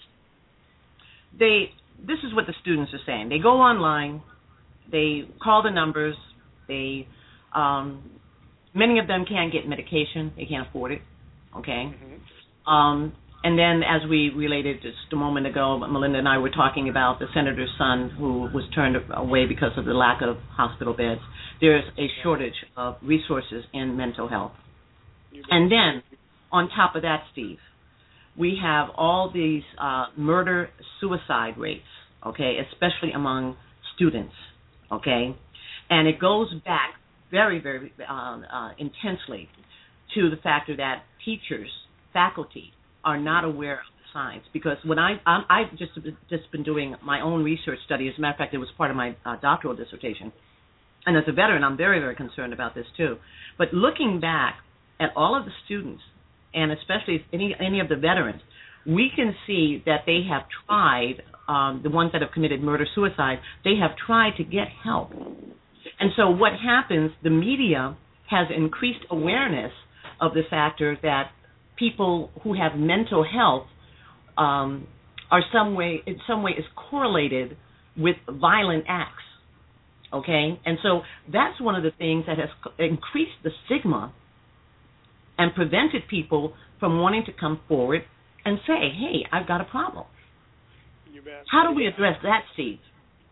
They, this is what the students are saying. They go online, they call the numbers, they, um, many of them can't get medication, they can't afford it, okay? Mm-hmm. Um, and then, as we related just a moment ago, Melinda and I were talking about the senator's son who was turned away because of the lack of hospital beds. There's a shortage of resources in mental health. And then, on top of that, Steve, we have all these uh, murder-suicide rates, okay, especially among students, okay? And it goes back very, very uh, uh, intensely to the factor that teachers, faculty, are not aware of the science. Because when I, I'm, I've just, just been doing my own research study. As a matter of fact, it was part of my uh, doctoral dissertation. And as a veteran, I'm very, very concerned about this too. But looking back at all of the students, and especially any any of the veterans, we can see that they have tried, um, the ones that have committed murder-suicide, they have tried to get help. And so what happens, the media has increased awareness of the factor that people who have mental health um, are some way, in some way is correlated with violent acts, okay? And so that's one of the things that has increased the stigma and prevented people from wanting to come forward and say, hey, I've got a problem. You bet. How do we address that, Steve?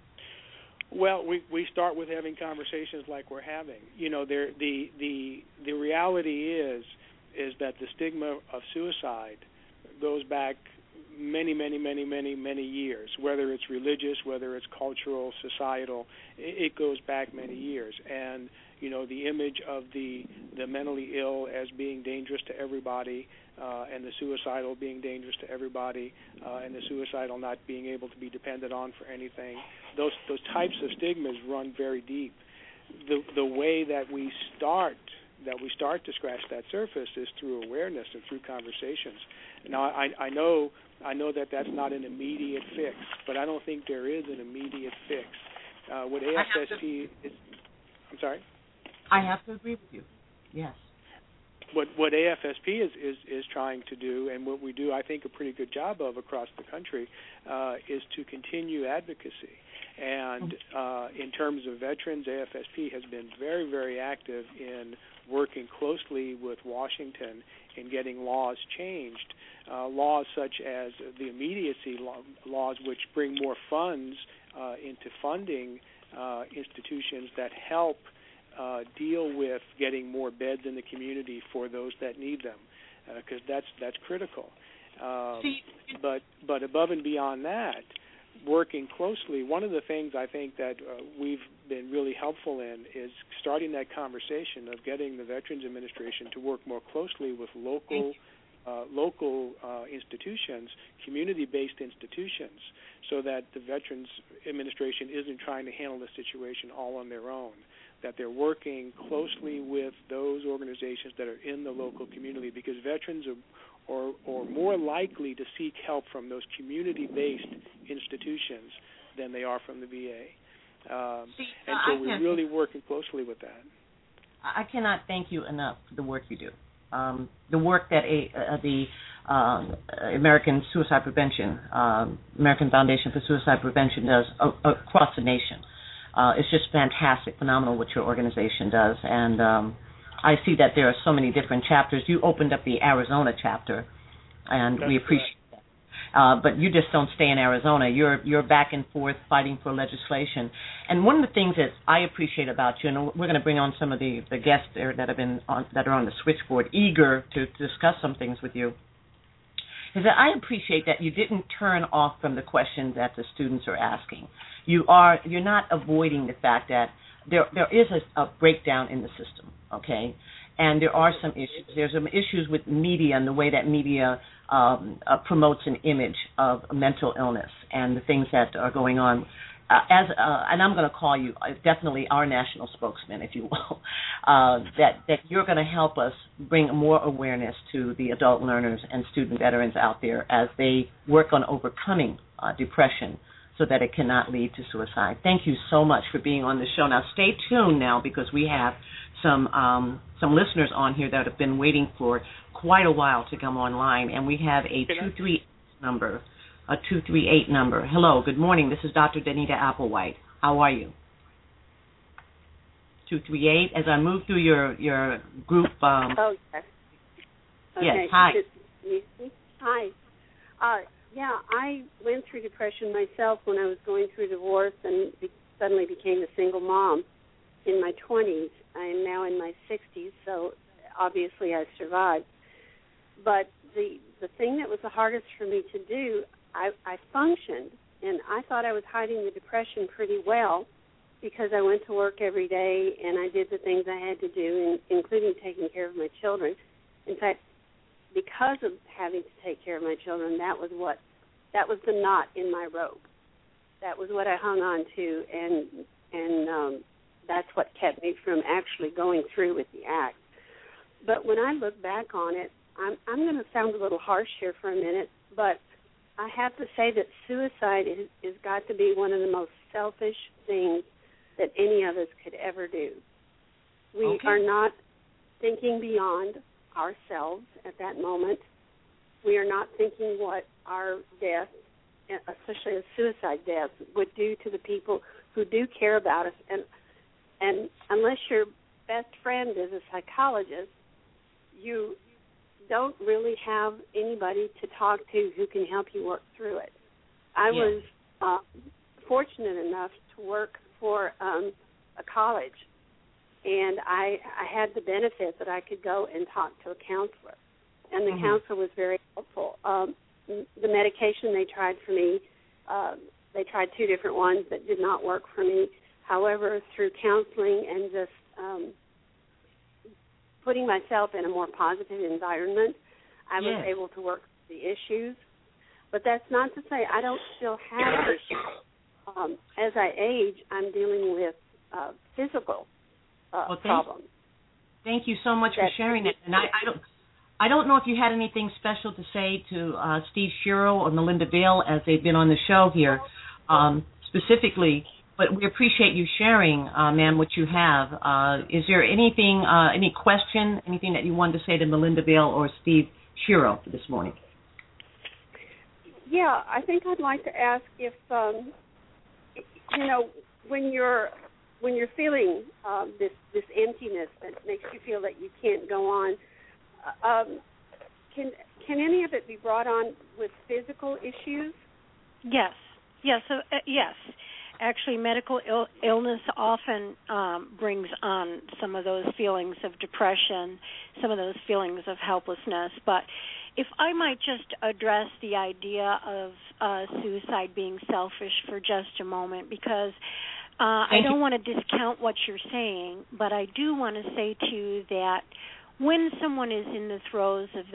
Well, we we start with having conversations like we're having. You know, there the the the reality is is that the stigma of suicide goes back many, many, many, many, many years, whether it's religious, whether it's cultural, societal, it, it goes back many years. And, you know, the image of the, the mentally ill as being dangerous to everybody, uh, and the suicidal being dangerous to everybody, uh, and the suicidal not being able to be depended on for anything, those those types of stigmas run very deep. The the way that we start that we start to scratch that surface is through awareness and through conversations. Now, I, I know I know that that's not an immediate fix, but I don't think there is an immediate fix. Uh, what A F S P is, I'm sorry? I have to agree with you, yes. What what A F S P is, is, is trying to do, and what we do, I think, a pretty good job of across the country, uh, is to continue advocacy. And uh, in terms of veterans, A F S P has been very, very active in working closely with Washington in getting laws changed, uh, laws such as the immediacy law, laws which bring more funds uh, into funding uh, institutions that help uh, deal with getting more beds in the community for those that need them, because uh, that's that's critical. Um, but but above and beyond that, working closely, one of the things I think that uh, we've been really helpful in is starting that conversation of getting the Veterans Administration to work more closely with local uh, local uh, institutions, community-based institutions, so that the Veterans Administration isn't trying to handle the situation all on their own, that they're working closely with those organizations that are in the local community, because veterans are or, or more likely to seek help from those community-based institutions than they are from the V A. Um, See, and uh, so I we're really working closely with that. I cannot thank you enough for the work you do. Um, the work that a, uh, the um, American Suicide Prevention, um, American Foundation for Suicide Prevention does a- across the nation. Uh, it's just fantastic, phenomenal what your organization does. And um, I see that there are so many different chapters. You opened up the Arizona chapter, and That's we appreciate that. Uh, but you just don't stay in Arizona. You're you're back and forth fighting for legislation. And one of the things that I appreciate about you, and we're going to bring on some of the, the guests there that have been on, that are on the switchboard, eager to, to discuss some things with you, is that I appreciate that you didn't turn off from the questions that the students are asking. You are you're not avoiding the fact that there there is a, a breakdown in the system, okay? And there are some issues. There's some issues with media and the way that media um, uh, promotes an image of mental illness and the things that are going on. Uh, as uh, and I'm going to call you uh, definitely our national spokesman, if you will, uh, that, that you're going to help us bring more awareness to the adult learners and student veterans out there as they work on overcoming uh, depression so that it cannot lead to suicide. Thank you so much for being on the show. Now, stay tuned now because we have some um, some listeners on here that have been waiting for quite a while to come online, and we have a two three eight number, a two three eight number. Hello, good morning. This is Doctor Danita Applewhite. How are you? two three eight. As I move through your, your group. Um, oh, yes. Okay. Yes, hi. Hi. Uh, yeah, I went through depression myself when I was going through divorce and be- suddenly became a single mom in my twenties. I am now in my sixties, so obviously I survived. But the the thing that was the hardest for me to do, I, I functioned, and I thought I was hiding the depression pretty well because I went to work every day and I did the things I had to do, in, including taking care of my children. In fact, because of having to take care of my children, that was what that was the knot in my rope. That was what I hung on to, and and um, that's what kept me from actually going through with the act. But when I look back on it, I'm, I'm going to sound a little harsh here for a minute, but I have to say that suicide is, is got to be one of the most selfish things that any of us could ever do. We okay. are not thinking beyond ourselves at that moment. We are not thinking what our death, especially a suicide death, would do to the people who do care about us. And and unless your best friend is a psychologist, you don't really have anybody to talk to who can help you work through it. I yes. was uh, fortunate enough to work for um, a college, and I, I had the benefit that I could go and talk to a counselor, and the mm-hmm. counselor was very helpful. Um, the medication they tried for me, uh, they tried two different ones that did not work for me. However, through counseling and just um, putting myself in a more positive environment, I was yes. able to work the issues. But that's not to say I don't still have it. Um, as I age, I'm dealing with uh, physical uh, well, thank, problems. Thank you so much that, for sharing that. And I, I don't, I don't know if you had anything special to say to uh, Steve Shiro or Melinda Vail as they've been on the show here, um, specifically. But we appreciate you sharing, uh, ma'am, what you have. Uh, is there anything, uh, any question, anything that you wanted to say to Melinda Vail or Steve Shiro this morning? Yeah, I think I'd like to ask if, um, you know, when you're when you're feeling uh, this this emptiness that makes you feel that you can't go on, uh, um, can can any of it be brought on with physical issues? Yes, yes, uh, yes. Actually, medical Ill- illness often um, brings on some of those feelings of depression, some of those feelings of helplessness. But if I might just address the idea of uh, suicide being selfish for just a moment, because uh, I don't want to discount what you're saying, but I do want to say to you that when someone is in the throes of that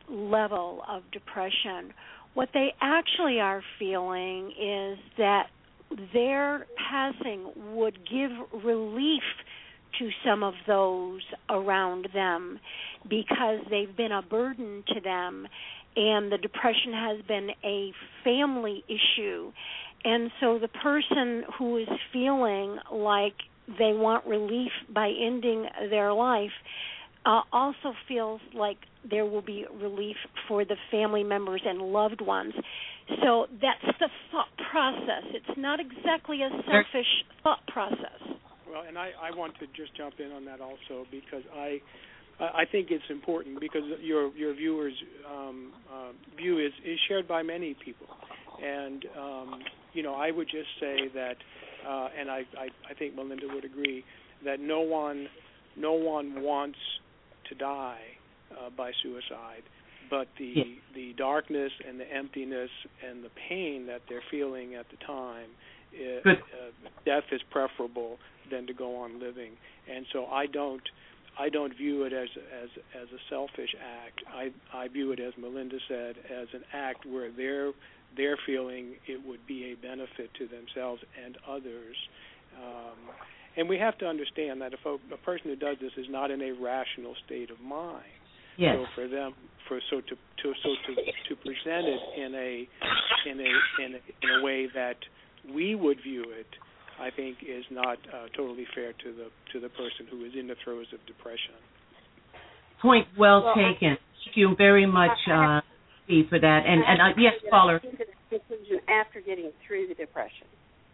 level of depression. What they actually are feeling is that their passing would give relief to some of those around them because they've been a burden to them, and the depression has been a family issue. And so the person who is feeling like they want relief by ending their life uh, also feels like there will be relief for the family members and loved ones. So that's the thought process. It's not exactly a selfish thought process. Well, and I, I want to just jump in on that also because I I think it's important because your your viewers' um, uh, view is, is shared by many people. And, um, you know, I would just say that, uh, and I, I, I think Melinda would agree, that no one no one wants to die uh, by suicide, but the yeah. the darkness and the emptiness and the pain that they're feeling at the time, it, uh, death is preferable than to go on living. And so I don't I don't view it as as as a selfish act. I I view it, as Melinda said, as an act where they're they're feeling it would be a benefit to themselves and others. Um, and we have to understand that if a, a person who does this is not in a rational state of mind, yes. so for them, for so to, to so to to present it in a in a in a, in a way that we would view it, I think is not uh, totally fair to the to the person who is in the throes of depression. Point well, well taken. Thank you very much, uh, Steve, for that. And and uh, yes, caller. Conclusion after getting through the depression.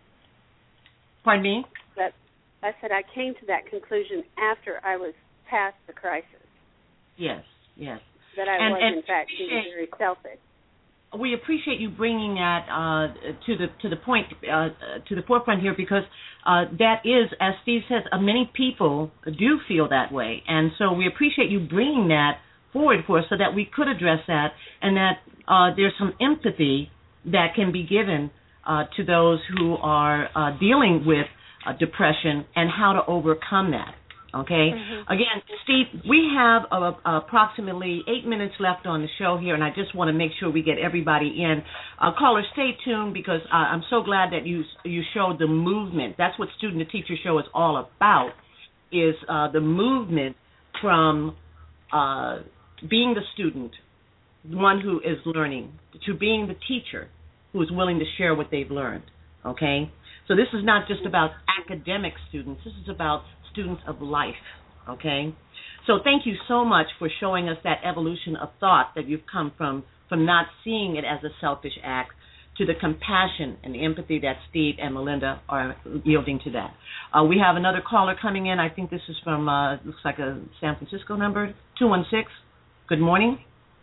Pardon me? That I said I came to that conclusion after I was past the crisis. Yes, yes. That I and, was and in fact being very selfish. We appreciate you bringing that uh, to the to the point uh, to the forefront here because uh, that is, as Steve says, uh, many people do feel that way, and so we appreciate you bringing that forward for us so that we could address that and that uh, there's some empathy that can be given uh, to those who are uh, dealing with uh, depression and how to overcome that. Okay. Mm-hmm. Again, Steve, we have uh, approximately eight minutes left on the show here, and I just want to make sure we get everybody in. Uh, caller, stay tuned because uh, I'm so glad that you you showed the movement. That's what Student to Teacher Show is all about, is uh, the movement from uh, being the student, the one who is learning, to being the teacher who is willing to share what they've learned. Okay. So this is not just about academic students. This is about students of life, okay? So thank you so much for showing us that evolution of thought that you've come from, from not seeing it as a selfish act to the compassion and the empathy that Steve and Melinda are yielding to that. Uh, we have another caller coming in. I think this is from, uh, looks like a San Francisco number, two one six. Good morning.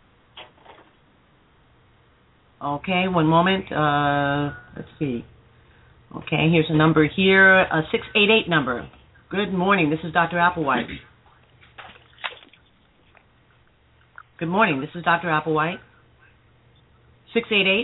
Okay, one moment. Uh, let's see. Okay, here's a number here, a six eight eight number. Good morning. This is Doctor Applewhite. Good morning. This is Doctor Applewhite. six eight eight.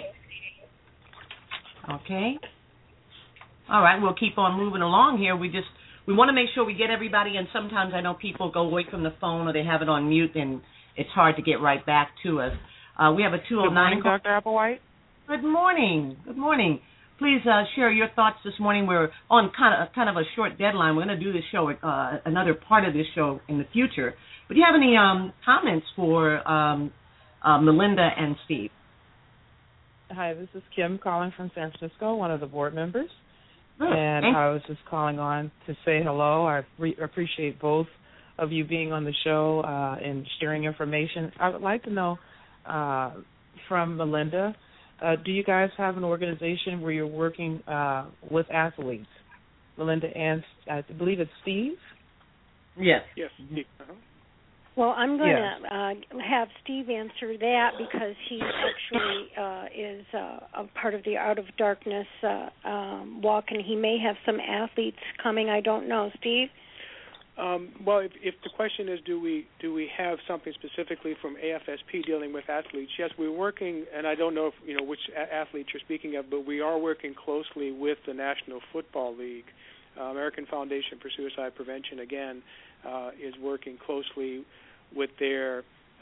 Okay. All right. We'll keep on moving along here. We just we want to make sure we get everybody, and sometimes I know people go away from the phone or they have it on mute, and it's hard to get right back to us. Uh, we have a two oh nine. Good morning, Doctor Applewhite. Good morning. Good morning. Please uh, share your thoughts this morning. We're on kind of kind of a short deadline. We're going to do this show, uh, another part of this show in the future. But do you have any um, comments for um, uh, Melinda and Steve? Hi, this is Kim calling from San Francisco, one of the board members. Good. And Thank I was just calling on to say hello. I re- appreciate both of you being on the show uh, and sharing information. I would like to know uh, from Melinda, Uh, do you guys have an organization where you're working uh, with athletes? Melinda and I believe it's Steve? Yes. Yes. Uh-huh. Well, I'm going Yes. to uh, have Steve answer that because he actually uh, is uh, a part of the Out of Darkness uh, um, walk, and he may have some athletes coming. I don't know. Steve? Um, well, if, if the question is, do we do we have something specifically from A F S P dealing with athletes? Yes, we're working, and I don't know if you know which a- athletes you're speaking of, but we are working closely with the National Football League. Uh, American Foundation for Suicide Prevention, again, uh, is working closely with their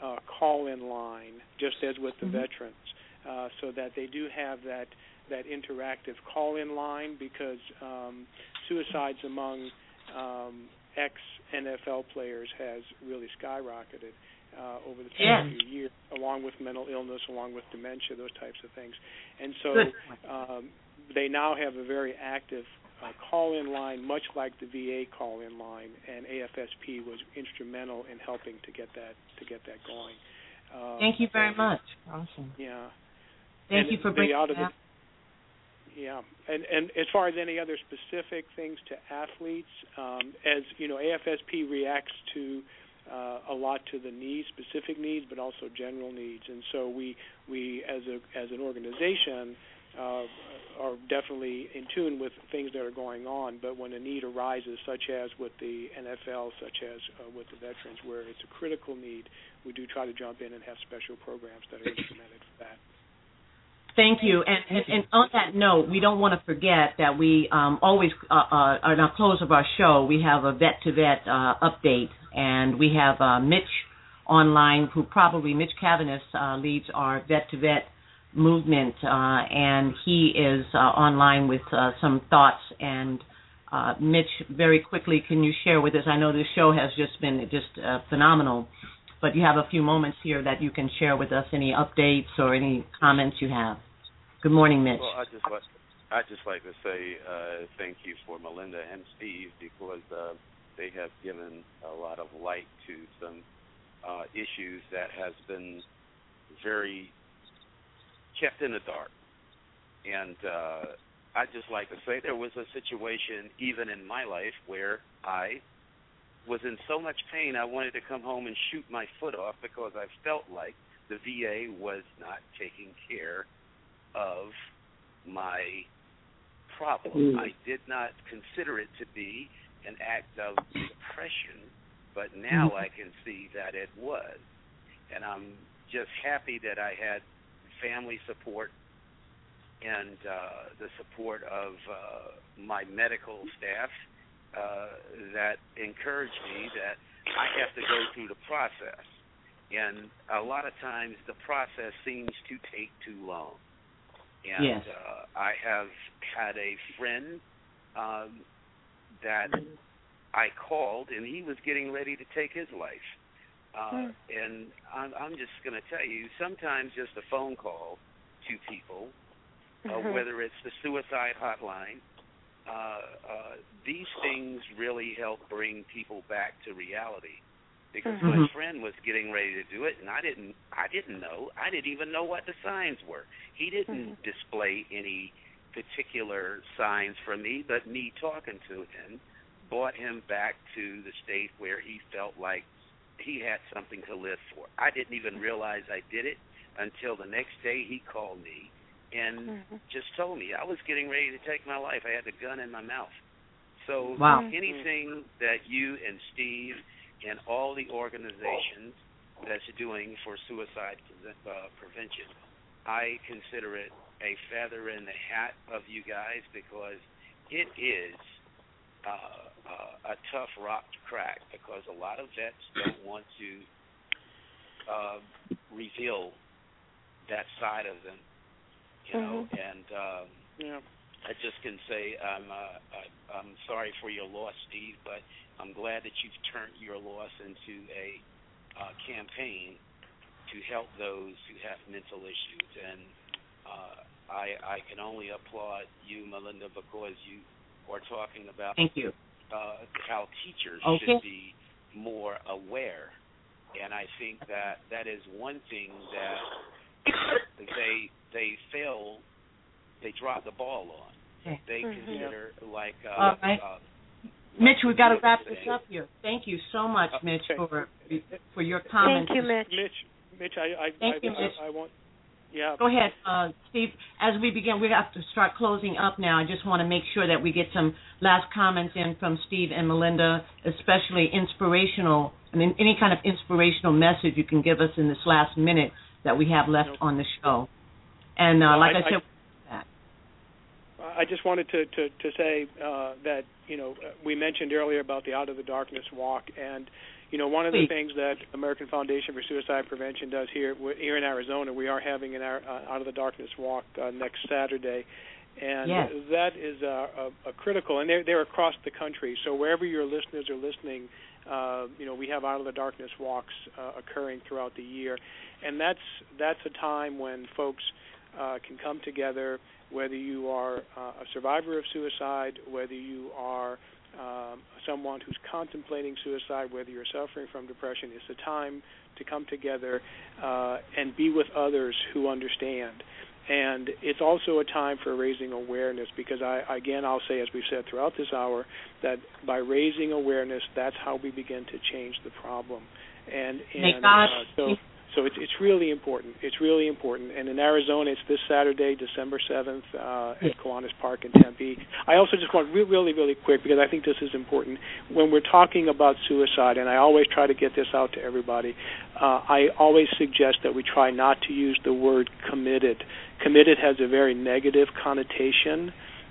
uh, call-in line, just as with the mm-hmm. veterans, uh, so that they do have that that interactive call-in line, because um, suicides among um, ex-N F L players has really skyrocketed uh, over the past yeah. few years, along with mental illness, along with dementia, those types of things. And so um, they now have a very active uh, call-in line, much like the V A call-in line, and A F S P was instrumental in helping to get that to get that going. Um, Thank you very much. Awesome. Yeah. Thank and you for bringing out of that. Yeah, and and as far as any other specific things to athletes, um, as you know, A F S P reacts to uh, a lot to the needs, specific needs, but also general needs, and so we we as a as an organization uh, are definitely in tune with things that are going on. But when a need arises, such as with the N F L, such as uh, with the veterans, where it's a critical need, we do try to jump in and have special programs that are instrumented for that. Thank you. And, and, and on that note, we don't want to forget that we um, always, uh, uh, on our close of our show, we have a vet-to-vet uh, update, and we have uh, Mitch online, who probably, Mitch Cavanis, uh, leads our vet-to-vet movement, uh, and he is uh, online with uh, some thoughts. And uh, Mitch, very quickly, can you share with us, I know this show has just been just uh, phenomenal, but you have a few moments here that you can share with us any updates or any comments you have. Good morning, Mitch. Well, I just like I just like to say uh, thank you for Melinda and Steve, because uh, they have given a lot of light to some uh, issues that has been very kept in the dark. And uh, I just like to say there was a situation even in my life where I was in so much pain I wanted to come home and shoot my foot off, because I felt like the V A was not taking care of my problem. Mm. I did not consider it to be an act of depression, but now mm. I can see that it was. And I'm just happy that I had family support and uh, the support of uh, my medical staff Uh, that encouraged me that I have to go through the process. And a lot of times the process seems to take too long. And yes. uh, I have had a friend um, that I called, and he was getting ready to take his life. Uh, mm. And I'm, I'm just going to tell you, sometimes just a phone call to people, uh, mm-hmm. whether it's the suicide hotline, Uh, uh, these things really help bring people back to reality, because mm-hmm. my friend was getting ready to do it, and I didn't. I didn't know. I didn't even know what the signs were. He didn't mm-hmm. display any particular signs for me, but me talking to him brought him back to the state where he felt like he had something to live for. I didn't even realize I did it until the next day he called me and mm-hmm. just told me I was getting ready to take my life. I had the gun in my mouth. So wow. anything that you and Steve and all the organizations that's doing for suicide uh, prevention, I consider it a feather in the hat of you guys, because it is uh, uh, a tough rock to crack, because a lot of vets don't want to uh, reveal that side of them. You know, mm-hmm. and um, yeah. I just can say I'm uh, I, I'm sorry for your loss, Steve, but I'm glad that you've turned your loss into a uh, campaign to help those who have mental issues. And uh, I, I can only applaud you, Melinda, because you are talking about Thank you. Uh, how teachers okay. should be more aware. And I think that that is one thing that they they fail, they drop the ball on. Okay. They mm-hmm. consider like uh, All right. uh, Mitch, we've got to wrap this up here. Thank you so much, Mitch, okay. for for your comments. Thank you, Mitch. Mitch, Mitch, I I Thank I, you, I, Mitch. I, I want. Yeah. Go ahead, uh, Steve. As we begin, we have to start closing up now. I just want to make sure that we get some last comments in from Steve and Melinda, especially inspirational, I mean, any kind of inspirational message you can give us in this last minute that we have left no. on the show. And uh, well, like I, I said, I, I just wanted to, to, to say uh, that, you know, we mentioned earlier about the Out of the Darkness walk, and, You know, one of Please. the things that American Foundation for Suicide Prevention does here here in Arizona, we are having an uh, Out of the Darkness walk uh, next Saturday, and yes. that is uh, a, a critical, and they're, they're across the country. So wherever your listeners are listening, uh, you know, we have Out of the Darkness walks uh, occurring throughout the year, and that's that's a time when folks uh, can come together, whether you are uh, a survivor of suicide, whether you are um, someone who's contemplating suicide, whether you're suffering from depression. It's a time to come together uh, and be with others who understand. And it's also a time for raising awareness, because, I, again, I'll say, as we've said throughout this hour, that by raising awareness, that's how we begin to change the problem. And, and uh, so so it's it's really important. It's really important. And in Arizona, it's this Saturday, December seventh, uh, at Kiwanis Park in Tempe. I also just want really, really, really quick, because I think this is important. When we're talking about suicide, and I always try to get this out to everybody, uh, I always suggest that we try not to use the word committed. Committed has a very negative connotation.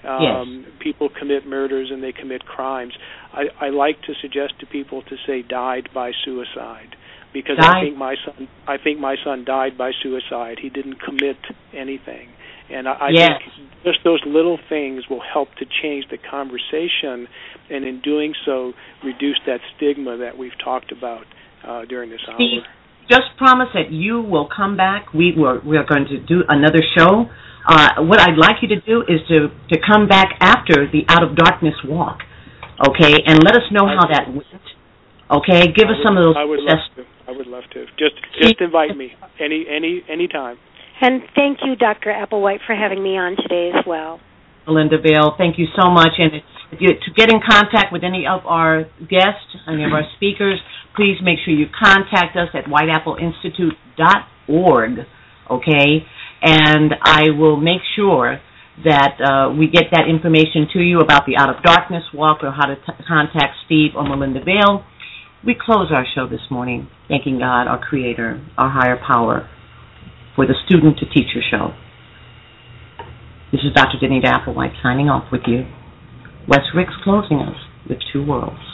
Um, yes. People commit murders and they commit crimes. I, I like to suggest to people to say died by suicide, because died. I think my son I think my son died by suicide. He didn't commit anything. And I, I yes. think just those little things will help to change the conversation, and in doing so, reduce that stigma that we've talked about uh, during this hour. Steve, just promise that you will come back. We were we are going to do another show. Uh, what I'd like you to do is to, to come back after the Out of Darkness walk, okay, and let us know how that went. Okay, give us would, some of those. I would love to. I would love to. Just just invite me any any any time. And thank you, Doctor Applewhite, for having me on today as well. Melinda Vale, thank you so much. And if you, to get in contact with any of our guests, any of our speakers, please make sure you contact us at white apple institute dot org, okay? And I will make sure that uh, we get that information to you about the Out of Darkness walk, or how to t- contact Steve or Melinda Vale. We close our show this morning thanking God, our Creator, our higher power, for the Student to Teacher show. This is Doctor Danita Applewhite signing off with you. Wes Ricks closing us with Two Worlds.